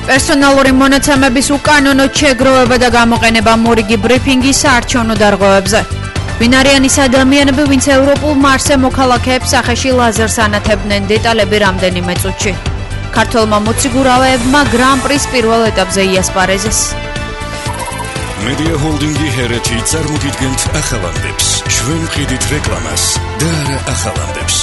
პერსონალური მონაცემების უკანონო შეგროვება და გამოყენება მორიგი ბრიფინგი საარჩევნო დარღვევებზე. ბინარიანის ადამიანები, ვინც ევროპულ მარსზე მოქალაქეებს სახეში ლაზერს ანათებდნენ, დეტალები რამდენიმე წუთში. ქართველმა მოციგურავეებმა გრან-პრის პირველ ეტაპზე იასპარეზეს. Media Holding-ი ჰერეთი წარმოგიდგენთ ახალამდებს, ჩვენ ვყიდით რეკლამას და არა ახალამდებს.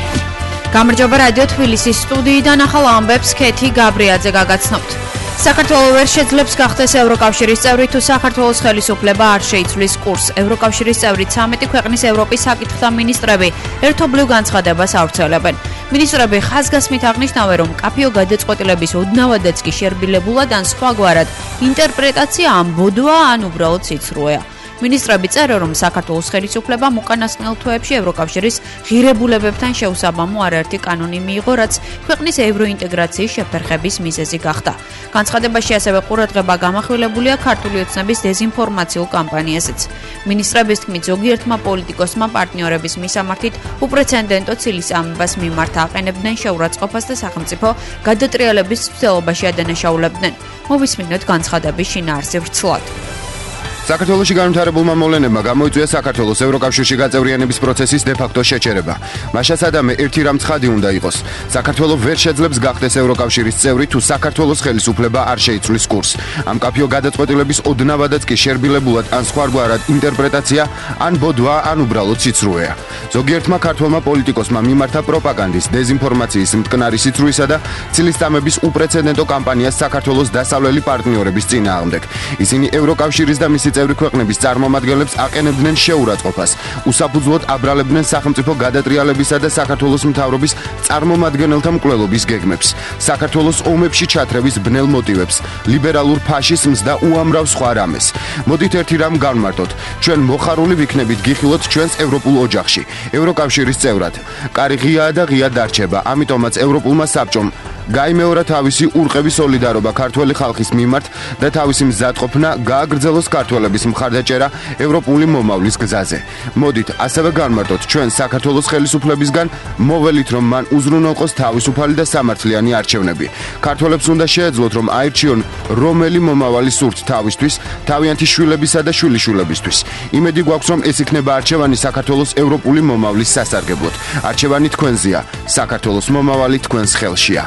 გამარჯობა რადიო თბილისის სტუდიიდან ახალ ამბებს ქეთი გაბრიაძე გაგაცნობთ. საქართველოს ვერ შეძლებს გახდეს ევროკავშირის წევრი, თუ საქართველოს ხელისუფლება არ შეიცვლის კურსს. ევროკავშირის წევრი 13 ქვეყნის ევროპის საკითხთა მინისტრები ერთობლივ განცხადებას ავრცელებენ. მინისტრები ხაზგასმით აღნიშნავენ, რომ კაფეო გადაწყვეტილების ოდნავადაც კი შერბილებულად ან სხვაგვარად ინტერპრეტაცია ამბოდვა ან უბრალოდ ციცრუეა. მინისტრები წერენ, რომ საქართველოს ხელისუფლებამ უკანასკნელ თვეებში ევროკავშირის ღირებულებებთან შეუსაბამო არაერთი კანონი მიიღო, რაც ქვეყნის ევროინტეგრაციის შეფერხების მიზეზი გახდა. განცხადებაში ასევე ყურადღება გამახვილებულია ქართული ოცნების დეზინფორმაციულ კამპანიაზეც. მინისტრების თქმით, ზოგიერთმა პოლიტიკოსმა პარტნიორების მისამართით უპრეცედენტო ცილის ამებას მიმართ აყენებდნენ შეურაცხყოფას და სახელმწიფო გადატრიალების ცდილობაში ადანაშაულებდნენ. მოვისმინოთ განცხადების შინაარსი ვრცლად. საქართველოში განვითარებულმა მოვლენებმა გამოიწვია საქართველოს ევროკავშირში გაწევრიანების პროცესის დე-ფაქტო შეჩერება. მაშა სადამე ერთი რამ ცხადი უნდა იყოს. საქართველოს ვერ შეძლებს გახდეს ევროკავშირის წევრი, თუ საქართველოს ხელისუფლება არ შეიცვლის კურსს. ამ კაფეო გადაწყვეტილების ოდნავადაც კი შერბილებულად ან სხვაგვარად ინტერპრეტაცია ან ბოდვა, ან უბრალოდ ციცრუეა. ზოგიერთმა ქართველმა პოლიტიკოსმა მიმართა პროპაგანდის, დეზინფორმაციის, მტკნარი სიცრუისა და ცილისწამების უპრეცედენტო კამპანიას საქართველოს დასავლელი პარტნიორების წინააღმდეგ. ისინი ევროკავშირის და მისი წევრი ქვეყნების წარმომადგენლებს აყენებდნენ შეურაცხყოფას, უსაფუძვლოდ აბრალებდნენ სახელმწიფო გადატრიალებისა და საქართველოს მთავრობის წარმომადგენელთა მკვლელობის გეგმებს, საქართველოს ომებში ჩათრევის ბნელ მოტივებს, ლიბერალურ ფაშიზმს და უამრავ სხვა რამეს. მოდით ერთი რამ განმარტოთ, ჩვენ მოხარული ვიქნებით გიხილოთ ჩვენს ევროპულ ოჯახში, ევროკავშირის წევრად. კარი ღიაა და ღია დარჩება, ამიტომაც ევროპულმა საბჭომ გაიმეორა თავისი ურყევი სოლიდარობა ქართველი ხალხის მიმართ და თავისი მზადყოფნა გააგრძელოს ქართველების მხარდაჭერა ევროპული მომავლის გზაზე. მოდით ასევე განმარტოთ ჩვენ საქართველოს ხელისუფლებისგან მოველით, რომ მან უზრუნველყოს თავისუფალი და სამართლიანი არჩევნები. ქართველებს უნდა შეეძლოთ, რომ აირჩიონ რომელი მომავალი სურთ თავისთვის, თავიანთი შვილებისა და შვილიშვილებისთვის. იმედი გვაქვს, რომ ეს იქნება არჩევანი საქართველოს ევროპული მომავლის სასარგებლოდ. არჩევანი თქვენზეა, საქართველოს მომავალი თქვენს ხელშია.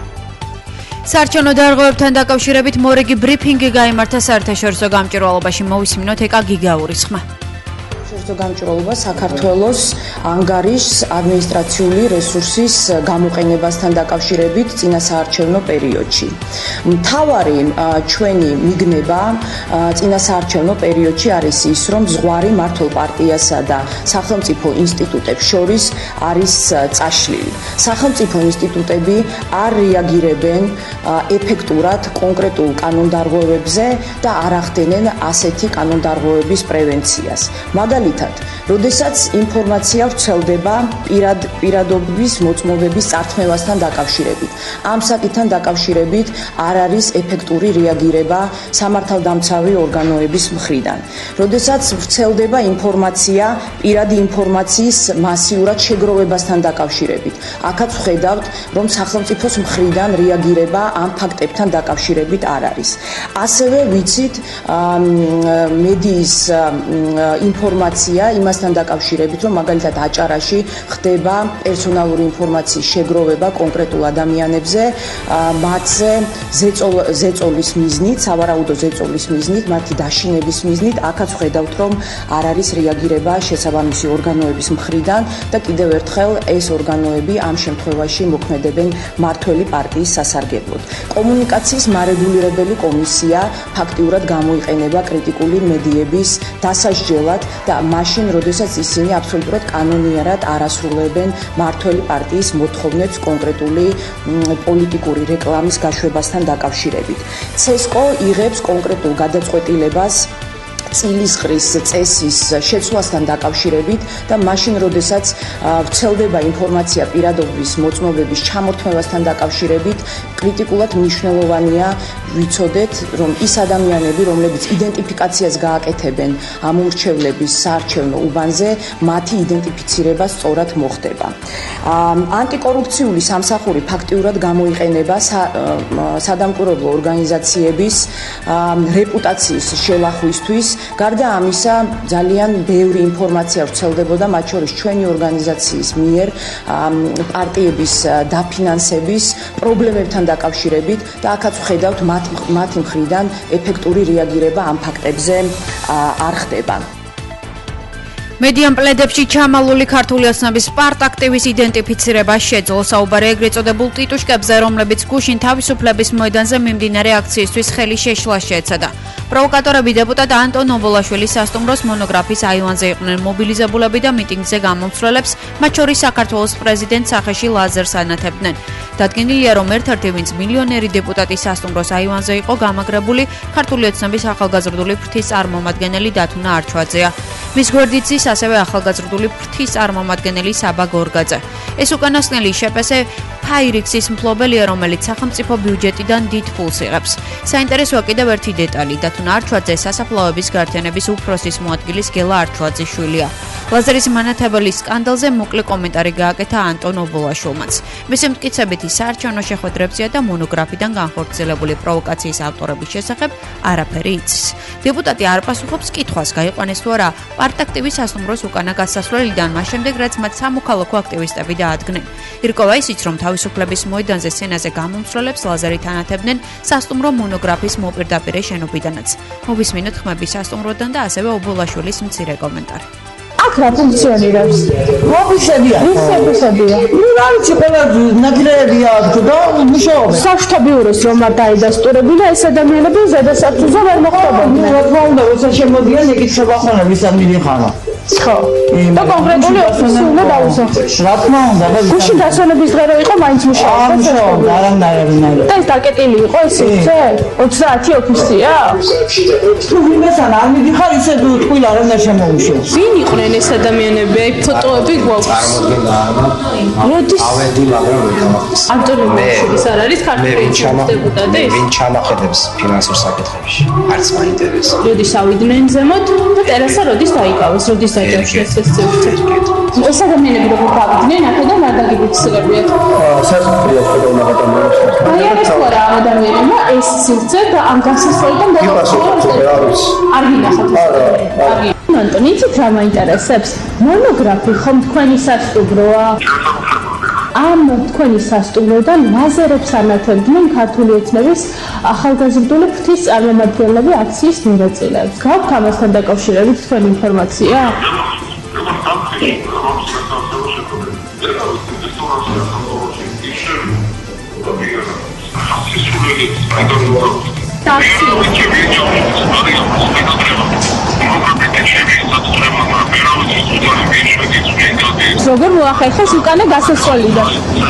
საარჩევნო დარღვევებთან დაკავშირებით მორიგი ბრიფინგი გაიმართა საერთაშორისო გამჭვირვალობაში. მოვისმინოთ ეკა გიგაურის ხმა. გამჭვირვალობა საქართველოს ანგარიშს ადმინისტრაციული რესურსის გამოყენებასთან დაკავშირებით წინა საარჩევნო პერიოდში. მთავარი ჩვენი მიგნება წინა საარჩევნო პერიოდში არის ის, რომ ზღვარი მმართველ პარტიასა და სახელმწიფო ინსტიტუტებს შორის არის წაშლილი. სახელმწიფო ინსტიტუტები არ რეაგირებენ ეფექტურად კონკრეტულ კანონდარღვევებზე და არ ახდენენ ასეთი კანონდარღვევების პრევენციას. მაგალითად, როდესაც ინფორმაცია ვრცელდება პირადობის მოწმობების წართმევასთან დაკავშირებით, ამ საკითხთან დაკავშირებით არ არის ეფექტური რეაგირება სამართალდამცავი ორგანოების მხრიდან. როდესაც ვრცელდება ინფორმაცია პირადი ინფორმაციის მასიურად შეგროვებასთან დაკავშირებით, აქაც ვხედავთ, რომ სახელმწიფოს მხრიდან რეაგირება ამ ფაქტებთან დაკავშირებით არ არის. ასევე ვიცით მედიის ინფორმაცია იმასთან დაკავშირებით, რომ მაგალითად აჭარაში ხდება პერსონალური ინფორმაციის შეგროვება კონკრეტულ ადამიანებზე, მათზე ზეწოლის მიზნით, სავარაუდო ზეწოლის მიზნით, მათი დაშინების მიზნით, აქაც ვხედავთ, რომ არ არის რეაგირება შესაბამისი ორგანოების მხრიდან და კიდევ ერთხელ ეს ორგანოები ამ შემთხვევაში მოქმედებენ მმართველი პარტიის სასარგებლოდ. კომუნიკაციის მარეგულირებელი კომისია ფაქტიურად გამოიყენება კრიტიკული მედიების დასასჯელად და მაშინ, როდესაც ისინი აბსოლუტურად კანონიერად არ ასრულებენ მმართველი პარტიის მოთხოვნებს კონკრეტული პოლიტიკური რეკლამის გაშვებასთან დაკავშირებით. ცესკო იღებს კონკრეტულ გადაწყვეტილებას წილისყრის წესის შეცვლასთან დაკავშირებით და მაშინ, როდესაც ვრცელდება ინფორმაცია პირადობის მოწმობების ჩამორთმევასთან დაკავშირებით, კრიტიკულად მნიშვნელოვანია ვიცოდეთ, რომ ის ადამიანები, რომლებიც იდენტიფიკაციას გააკეთებენ ამ უმრჩევლების საარჩევნო უბანზე, მათი იდენტიფიცირება სწორად მოხდება. ანტიკორუფციული სამსახური ფაქტიურად გამოიყენება სადამკვირვებლო ორგანიზაციების რეპუტაციის შელახვისთვის. გარდა ამისა, ძალიან ბევრი ინფორმაცია ვრცელდებოდა, მათ შორის ჩვენი ორგანიზაციის მიერ პარტიების დაფინანსების პრობლემებთან დაკავშირებით და აქაც ვხედავთ მათი მხრიდან ეფექტური რეაგირება ამ ფაქტებზე არ ხდება. მედიამ პლედებში ჩამალული ქართული ოცნების პარტ-აქტივის იდენტიფიცირება შეძლო. საუბარი ეგრეთ წოდებულ ტიტუშკებზე, რომლებიც გუშინ თავისუფლების მოედანზე მიმდინარე აქციისთვის ხელი შეშლას შეეცადა. პროვოკატორები დეპუტატ ანტონ ობოლაშვილის სასტუმროს მონოგრაფის აივანზე იყვნენ მობილიზებულები და მიტინგზე გამომცვლელებს, მათ შორის საქართველოს პრეზიდენტს სახეში ლაზერს ანათებდნენ. დადგენილია, რომ ერთ-ერთი ვინც მილიონერი დეპუტატის სასტუმროს აივანზე იყო გამაგრებული, ქართული ოცნების ახალგაზრდული ფრთის წარმომადგენელი დათუნა არჩვაძეა. მის გვერდით ზის ასევე ახალგაზრდული ფრთის წარმომადგენელი საბა გორგაძე. ეს უკანასკნელი შეპესე ფაირიქსის მფლობელია, რომელიც სახელმწიფო ბიუჯეტიდან დიდ ფულს იღებს. საინტერესოა კიდევ ერთი დეტალი, დათუნა არჩვაძე სასაფლაოების გაერთიანების უფროსის მოადგილის გელა არჩვაძის შვილია. ლაზერის მანათებლის სკანდალზე მოკლე კომენტარი გააკეთა ანტონ ობოლაშვილმაც. მისი მტკიცებით ის საარჩევნო შეხვედრებზეა და მონოგრაფიდან განხორციელებული პროვოკაციის ავტორების შესახებ არაფერი იცის. დეპუტატი არ პასუხობს კითხვას, გაიყვანეს თუ არა პარტ-აქტივის სასტუმროს უკანა გასასვლელიდან, მას შემდეგ რაც მათ სამოქალაქო აქტივისტები დაადგნენ. ირკვევა ისიც, რომ თავისუფლების მოედანზე სცენაზე გამომცვლელებს ლაზერით ანათებდნენ სასტუმრო მონოგრაფის მოპირდაპირე შენობიდანაც. მოვისმინოთ ხმები სასტუმროდან და ასევე ობოლაშვილის მცირე კომენტარი. აქ რა ფუნქციონირებს? ოფისებია. რა ვიცი, ყველა ნაგრეებია აქ და მუშაობენ. საბჭოთა ბიუროს რომ არ დაიდასტურებინა ეს ადამიანები ზედასახტუზე ვერ მოხდებოდნენ. რა თქმა უნდა, როცა შემოდიან ეკითხება ხოლმე ვისად მიდიხარო. ხო. და კონკრეტული ოფისი უნდა დაუსახოს. რა თქმა უნდა, გუშინ დასვენების დღე რო იყო, მაინც მუშაობდა. არანაირი. და ეს დაკეტილი იყო ესე? 30 ოფისია? თუ ვინმესან არ მიდიხარ, ისე თქვი არ უნდა შემოუშო. ვინ იყვნენ ეს ადამიანები? აი ფოტოები გვაქვს. როდის? ავედი, მაგრამ ანტონი ობოლაშვილის არ არის ქართული დეპუტატი? ვინ ჩამახედებს ფინანსურ საკითხებში? არც მაინტერესებს. როდის ავიდნენ ზემოთ და ტერასა როდის დაიკავეს? როდის დაჭერშეს ეს სივრცე? ეს ადამიანები როგორ გავიდნენ აქედან არ დაგიფიქსირებიათ? სასწრაფოდ უნდა გადამოიღოს. აი ეს რა ადამიანებმა ეს სივრცე და ამ გასასვლელიდან დაიწყოს. არ გინახავთ ეს? ანტონი, იცით რა მაინტერესებს? მონოგრაფი ხომ თქვენი სასტუმროა? ამ თქვენი სასტუმროდან ლაზერებს ანათებდნენ ქართული ოცნების ახალგაზრდული ფრთის წარმომადგენლები აქციის მონაწილეებს. გაქვთ ამასთან დაკავშირებით თქვენი ინფორმაცია? როგორ მოახერხეს უკანა გასასვლელიდან?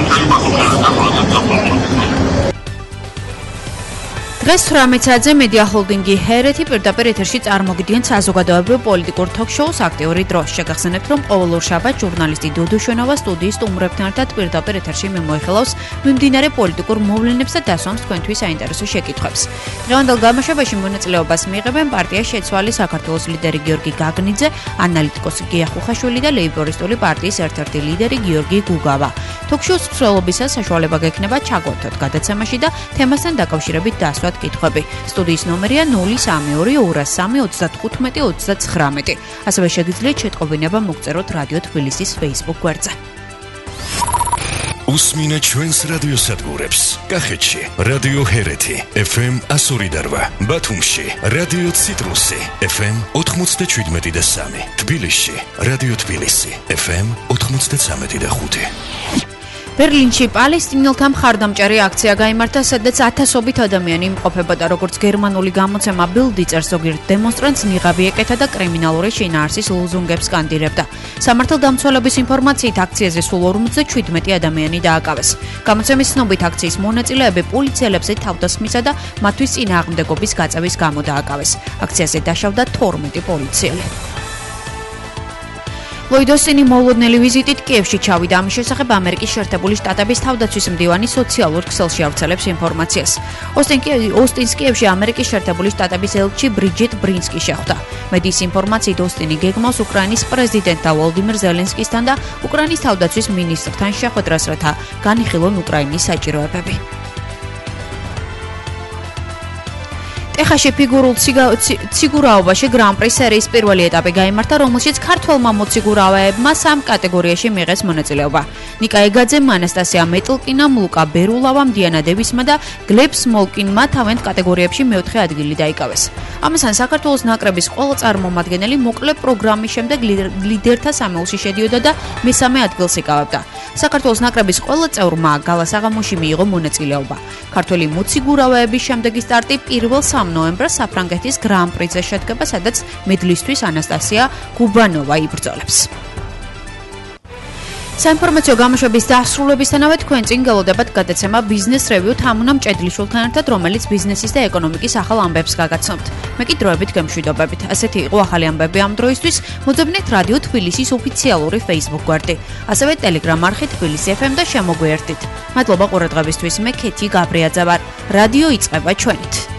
დღეს 18 საათზე მედია ჰოლდინგი ჰერეთი პირდაპირ ეთერში წარმოგიდგენთ საზოგადოებრივ პოლიტიკურ თოქ-შოუს აქტიური დრო. შეგახსენებთ, რომ ყოველდღიურ შაბათს ჟურნალისტი დოდო შვენოვა სტუდიის სტუმრებთან ერთად პირდაპირ ეთერში მიმოიხილავს მიმდინარე პოლიტიკურ მოვლენებს და დასვამს თქვენთვის საინტერესო შეკითხვებს. დღევანდელ გამოშვებაში მონაწილეობას მიიღებენ პარტია შეცვალი საქართველოს ლიდერი გიორგი გაგნიძე, ანალიტიკოსი გია ხუხაშვილი და ლეიბორისტული პარტიის ერთ-ერთი ლიდერი გიორგი გუგავა. თოქ-შოუს მსვლელობისას საშუალება გექნება ჩაგვერთოთ გადაცემაში და თემასთან დაკავშირებით დასვათ კითხვები. სტუდიის ნომერია 03203 ასევე შეგიძლიათ შეტყობინება მოგწეროთ რადიო თბილისის Facebook გვერდზე. უსმინეთ ჩვენს რადიოსადგურებს. კახეთში რადიო ჰერეთი FM 102.8, ბათუმში რადიო ციტრუსი FM 97.3, თბილისში რადიო თბილისი FM 93.5. ბერლინში პალესტინელთა მხარდამჭერი აქცია გაიმართა, სადაც ათასობით ადამიანი იმყოფებოდა, როგორც გერმანული გამოცემა Bild წერს, ზოგიერთ დემონსტრანტს ნიღაბი ეკეთა და კრიმინალური შინაარსის ლოზუნგებს სკანდირებდა. სამართალდამცველების ინფორმაციით აქციაზე სულ 57 ადამიანი დააკავეს. გამოცემის ცნობით აქციის მონაწილეები პოლიციელებზე თავდასხმისა და მათთვის წინააღმდეგობის გაწევის გამო დააკავეს. აქციაზე დაშავდა 12 პოლიციელი. ლოიდ ოსტინი მოულოდნელი ვიზიტით კიევში ჩავიდა. ამის შესახებ ამერიკის შეერთებული შტატების თავდაცვის მდივანი სოციალურ ქსელში ავრცელებს ინფორმაციას. ოსტინს კიევში ამერიკის შეერთებული შტატების ელჩი ბრიჯიტ ბრინსკი შეხვდა. მედიის ინფორმაციით ოსტინი გეგმავს უკრაინის პრეზიდენტთან ვოლოდიმირ ზელენსკისთან და უკრაინის თავდაცვის მინისტრთან შეხვედრას, რათა განიხილონ უკრაინის საჭიროებები. ტეხასში ფიგურულ ციგურაობაში გრან-პრის სერიის პირველი ეტაპი გაიმართა, რომელშიც ქართველმა მოციგურავეებმა 3 კატეგორიაში მიიღეს მონაწილეობა. ნიკა ეგაძემ, ანასტასია მეტლკინამ, ლუკა ბერულავამ, დიანა დევისმა და გლებ სმოლკინმა თავენთ კატეგორიებში მეოთხე ადგილი დაიკავეს. ამასთან საქართველოს ნაკრების ყველა წარმომადგენელი მოკლე პროგრამის შემდეგ ლიდერთა სამეულში შედიოდა და მესამე ადგილს იკავებდა. საქართველოს ნაკრების ყველა წევრმა გალასაღამოში მიიღო მონაწილეობა. ქართველი მოციგურავეების შემდეგი სტარტი 1 ნოემბრს საფრანგეთის გრან-პრიზე შედგება, სადაც მედლისთვის ანასტასია გუბანოვა იბრძოლებს. საინფორმაციო გამოშვების დასრულებისთანავე თქვენ წინ გელოდებათ გადაცემა Business Review თამუნამ ჭედლიშვილთან ერთად, რომელიც ბიზნესის და ეკონომიკის ახალ ამბებს გაგაცნობთ. მე კი დროებით გემშვიდობებით. ასეთი იყო ახალი ამბები ამ დროისთვის. მოძებნეთ რადიო თბილისის ოფიციალური Facebook გვერდი, ასევე Telegram არხი თბილისი FM და შემოგვიერთდით. მადლობა ყურადღებისთვის. მე ქეთი გაბრიაძე ვარ. რადიო იწყება ჩვენით.